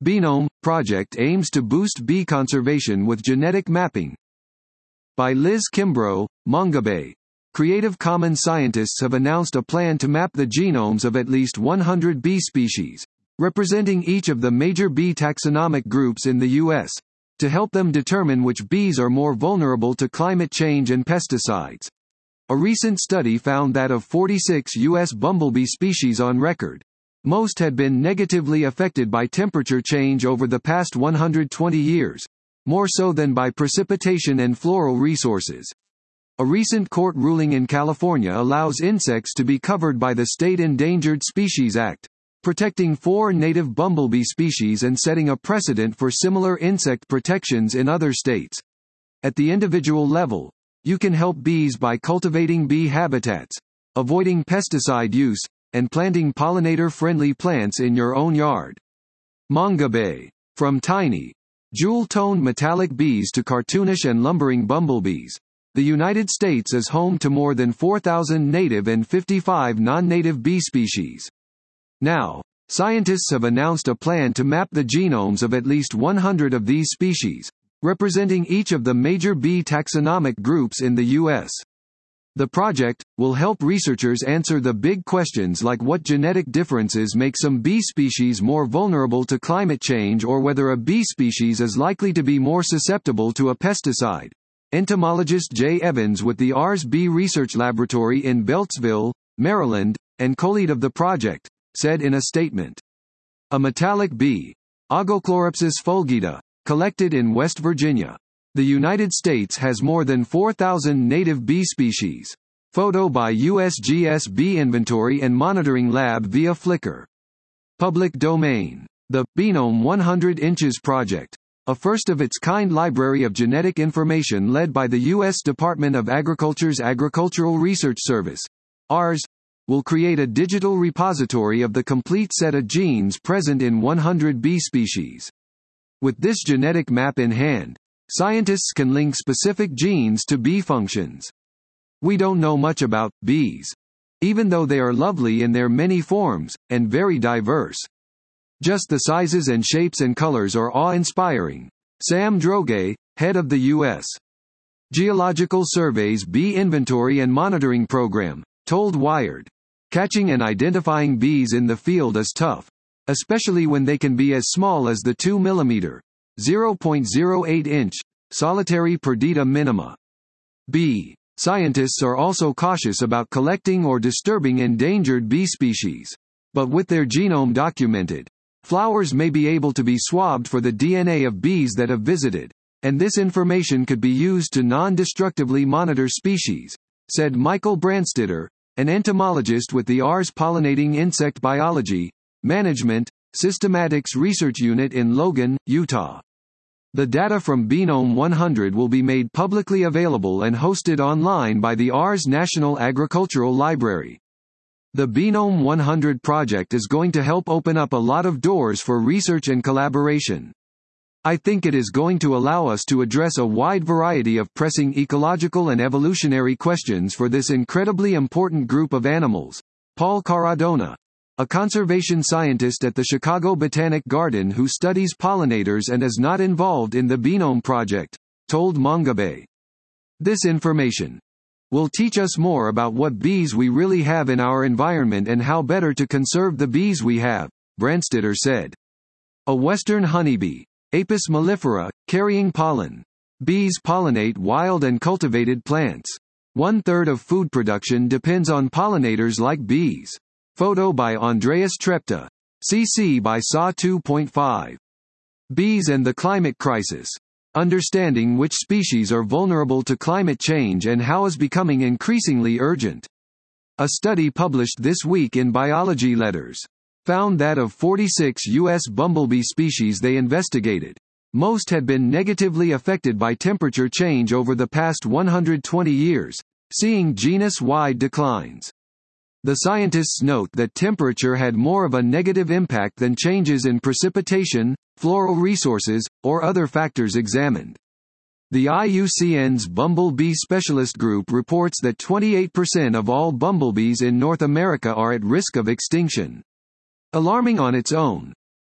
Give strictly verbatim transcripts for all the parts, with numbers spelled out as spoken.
Benome Project aims to boost bee conservation with genetic mapping. By Liz Kimbrough, Mongabay. Creative Commons scientists have announced a plan to map the genomes of at least one hundred bee species, representing each of the major bee taxonomic groups in the U S, to help them determine which bees are more vulnerable to climate change and pesticides. A recent study found that of forty-six U S bumblebee species on record, most had been negatively affected by temperature change over the past one hundred twenty years, more so than by precipitation and floral resources. A recent court ruling in California allows insects to be covered by the State Endangered Species Act, protecting four native bumblebee species and setting a precedent for similar insect protections in other states. At the individual level, you can help bees by cultivating bee habitats, avoiding pesticide use, and planting pollinator-friendly plants in your own yard. Mongabay. From tiny, jewel-toned metallic bees to cartoonish and lumbering bumblebees, the United States is home to more than four thousand native and fifty-five non-native bee species. Now, scientists have announced a plan to map the genomes of at least one hundred of these species, representing each of the major bee taxonomic groups in the U S. The project will help researchers answer the big questions like what genetic differences make some bee species more vulnerable to climate change or whether a bee species is likely to be more susceptible to a pesticide. Entomologist Jay Evans with the R S Bee Research Laboratory in Beltsville, Maryland, and co-lead of the project, said in a statement. A metallic bee, Ogochloropsis fulgida, collected in West Virginia. The United States has more than four thousand native bee species. Photo by U S G S Bee Inventory and Monitoring Lab via Flickr. Public domain. The Benome one hundred Inches Project, a first-of-its-kind library of genetic information led by the U S Department of Agriculture's Agricultural Research Service, A R S, will create a digital repository of the complete set of genes present in one hundred bee species. With this genetic map in hand, scientists can link specific genes to bee functions. We don't know much about bees, even though they are lovely in their many forms, and very diverse. Just the sizes and shapes and colors are awe-inspiring. Sam Droge, head of the U S Geological Survey's Bee Inventory and Monitoring Program, told Wired. Catching and identifying bees in the field is tough, especially when they can be as small as the two millimeter (zero point zero eight inch) solitary Perdita minima. Bee scientists are also cautious about collecting or disturbing endangered bee species. But with their genome documented, flowers may be able to be swabbed for the D N A of bees that have visited, and this information could be used to non-destructively monitor species, said Michael Branstetter, an entomologist with the A R S Pollinating Insect Biology, Management, Systematics Research Unit in Logan, Utah. The data from Benome one hundred will be made publicly available and hosted online by the A R S National Agricultural Library. The Benome one hundred project is going to help open up a lot of doors for research and collaboration. I think it is going to allow us to address a wide variety of pressing ecological and evolutionary questions for this incredibly important group of animals. Paul Caradona, a conservation scientist at the Chicago Botanic Garden who studies pollinators and is not involved in the Benome project, told Mongabay. This information will teach us more about what bees we really have in our environment and how better to conserve the bees we have, Branstetter said. A western honeybee, Apis mellifera, carrying pollen. Bees pollinate wild and cultivated plants. One-third of food production depends on pollinators like bees. Photo by Andreas Trepta. C C by S A two point five. Bees and the Climate Crisis. Understanding which species are vulnerable to climate change and how is becoming increasingly urgent. A study published this week in Biology Letters found that of forty-six U S bumblebee species they investigated, most had been negatively affected by temperature change over the past one hundred twenty years, seeing genus-wide declines. The scientists note that temperature had more of a negative impact than changes in precipitation, floral resources, or other factors examined. The I U C N's Bumblebee Specialist Group reports that twenty-eight percent of all bumblebees in North America are at risk of extinction. Alarming on its own,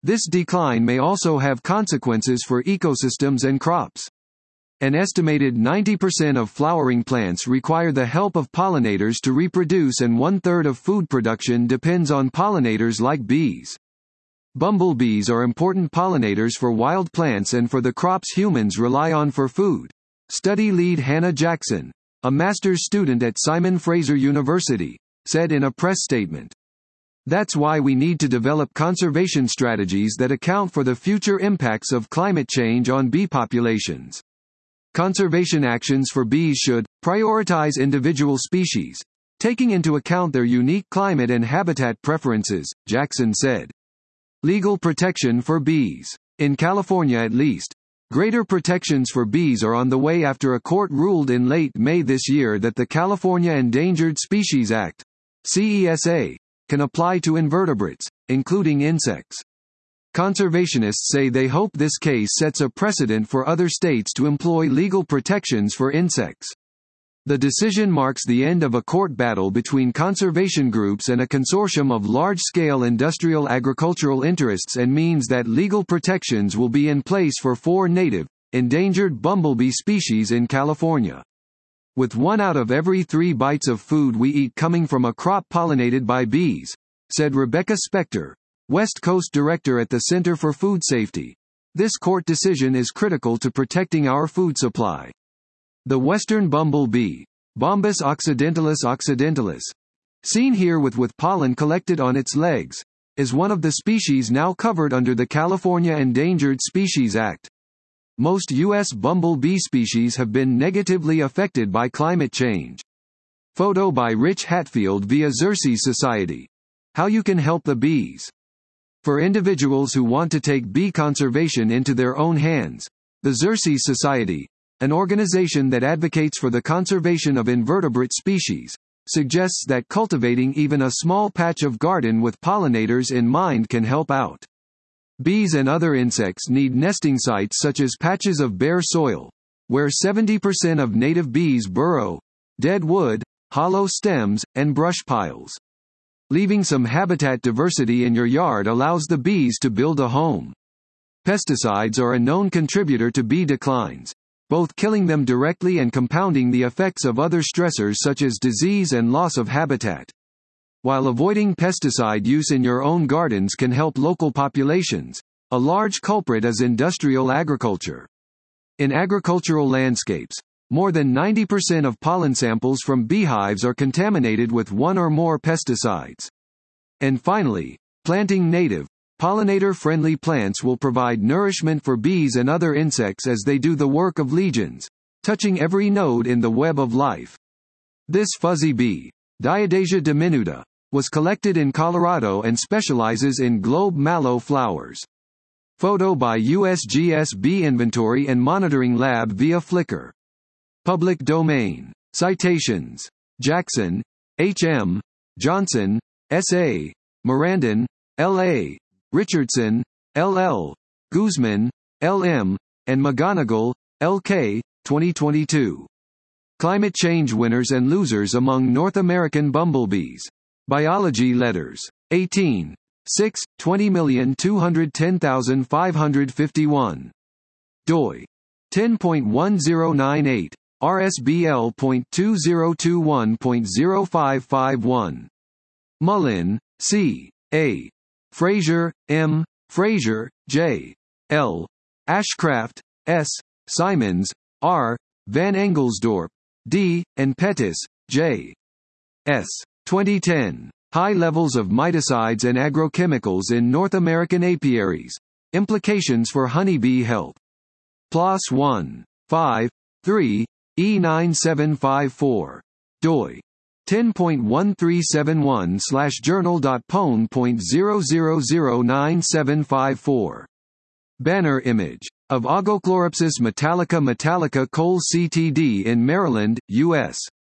This decline may also have consequences for ecosystems and crops. An estimated ninety percent of flowering plants require the help of pollinators to reproduce, and one-third of food production depends on pollinators like bees. Bumblebees are important pollinators for wild plants and for the crops humans rely on for food. Study lead Hannah Jackson, a master's student at Simon Fraser University, said in a press statement. That's why we need to develop conservation strategies that account for the future impacts of climate change on bee populations. Conservation actions for bees should prioritize individual species, taking into account their unique climate and habitat preferences, Jackson said. Legal protection for bees. In California at least, greater protections for bees are on the way after a court ruled in late May this year that the California Endangered Species Act, C E S A, can apply to invertebrates, including insects. Conservationists say they hope this case sets a precedent for other states to employ legal protections for insects. The decision marks the end of a court battle between conservation groups and a consortium of large-scale industrial agricultural interests, and means that legal protections will be in place for four native, endangered bumblebee species in California. With one out of every three bites of food we eat coming from a crop pollinated by bees, said Rebecca Spector, West Coast Director at the Center for Food Safety. This court decision is critical to protecting our food supply. The western bumblebee, Bombus occidentalis occidentalis, seen here with, with pollen collected on its legs, is one of the species now covered under the California Endangered Species Act. Most U S bumblebee species have been negatively affected by climate change. Photo by Rich Hatfield via Xerces Society. How you can help the bees. For individuals who want to take bee conservation into their own hands, the Xerces Society, an organization that advocates for the conservation of invertebrate species, suggests that cultivating even a small patch of garden with pollinators in mind can help out. Bees and other insects need nesting sites such as patches of bare soil, where seventy percent of native bees burrow, dead wood, hollow stems, and brush piles. Leaving some habitat diversity in your yard allows the bees to build a home. Pesticides are a known contributor to bee declines, both killing them directly and compounding the effects of other stressors such as disease and loss of habitat. While avoiding pesticide use in your own gardens can help local populations, a large culprit is industrial agriculture. In agricultural landscapes, more than ninety percent of pollen samples from beehives are contaminated with one or more pesticides. And finally, planting native, pollinator-friendly plants will provide nourishment for bees and other insects as they do the work of legions, touching every node in the web of life. This fuzzy bee, Diadasia diminuta, was collected in Colorado and specializes in globe mallow flowers. Photo by U S G S Bee Inventory and Monitoring Lab via Flickr. Public domain. Citations. Jackson, H M, Johnson, S A, Morandin, L A, Richardson, L L, Guzman, L M, and McGonigal, L K, twenty twenty-two. Climate Change Winners and Losers Among North American Bumblebees. Biology Letters. eighteen. six, twenty million two hundred ten thousand five hundred fifty-one. doi. ten point one zero nine eight, R S B L point two zero two one point zero five five one. Mullin, C. A. Fraser, M. Fraser, J. L. Ashcraft, S. Simons, R. Van Engelsdorp, D. and Pettis, J. S. twenty ten. High levels of miticides and agrochemicals in North American apiaries. Implications for honeybee health. P L O S one. five. three. E nine seven five four. doi. ten point one three seven one slash journal dot pone point zero zero zero nine seven five four. Banner image of Ogochloropsis metallica metallica Cole C T D in Maryland, U S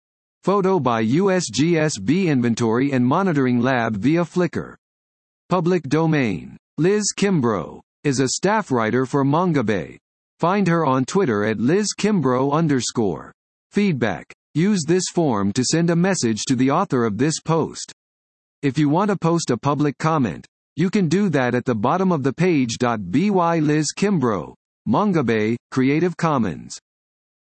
Photo by U S G S Bee Inventory and Monitoring Lab via Flickr. Public domain. Liz Kimbrough is a staff writer for Mongabay. Find her on Twitter at Liz Kimbrough underscore. Feedback. Use this form to send a message to the author of this post. If you want to post a public comment, You can do that at the bottom of the page. By Liz Kimbrough. Mongabay, Creative Commons.